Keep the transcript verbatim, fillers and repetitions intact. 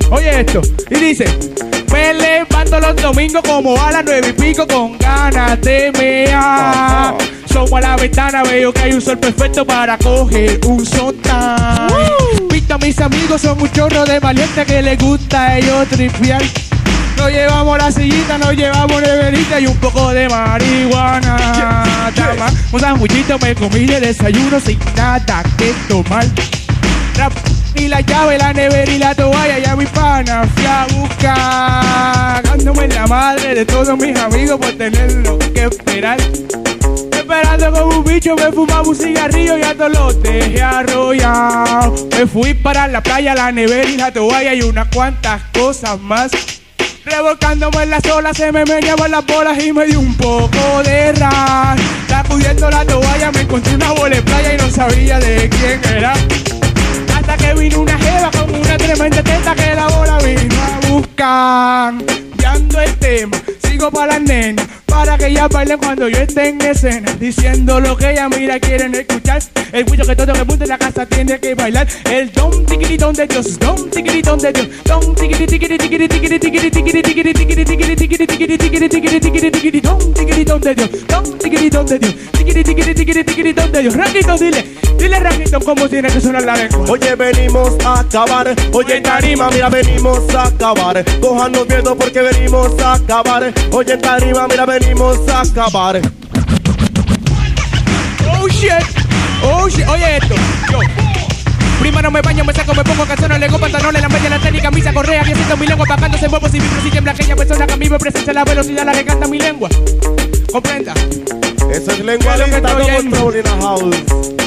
Oye esto, y dice: me levanto los domingos como a las nueve y pico con ganas de mear. Somo a la ventana, veo que hay un sol perfecto para coger un sotán. Visto a mis amigos, son un chorro de valientes que les gusta a ellos tripear. Nos llevamos la sillita, nos llevamos neverita y un poco de marihuana. Yeah, yeah. Un sandwichito me comí de desayuno sin nada que tomar. Y la llave, la nevera y la toalla, ya mi pana fui a buscar. Dándome la madre de todos mis amigos por tenerlo que esperar. Esperando como un bicho, me fumaba un cigarrillo y a todos los dejé arrollados. Me fui para la playa, la nevera y la toalla y unas cuantas cosas más. Revolcándome en las olas, se me meneaban las bolas y me dio un poco de ras. Sacudiendo la toalla, me encontré una bola en playa y no sabía de quién era. Hasta que vino una jeva con una tremenda teta que la bola vino a buscar. Cambiando el tema, sigo para las nenas, para que ellas bailen cuando yo esté en escena, diciendo lo que ellas mira quieren escuchar. El guillo que todo el mundo en la casa tiene que bailar. El don tiquiritón de Dios, don tiquiritón de Dios, don tiquiri tiquiri tiquiri tiquiri tiquiri tiquiri tiquiri tiquiri tiquiri tiquiri tiquiri tiquiri tiquiri tiquiri tiquiri don tiquiritón de Dios, don tiquiritón de Dios, tiquiri tiquiri tiquiri tiquiritón de Dios. Ranquito, dile, dile Ranquito cómo tiene que sonar la lengua. Oye, venimos a acabar, oye en tarima, mira, venimos a acabar. Cójanos viendo porque venimos a acabar. Oye en tarima, mira, venimos a acabar. Oh shit, oh shit, oye esto, yo. Primero me baño, me saco, me pongo calzones, lego pantalones, la media, la tenis, camisa, correa, que siento mi lengua pagándose en huevos y vibro si tiembla aquella persona que a mí me presenta la velocidad, la que canta mi lengua. Comprenda. Eso es lengua lenta, double trouble in a house.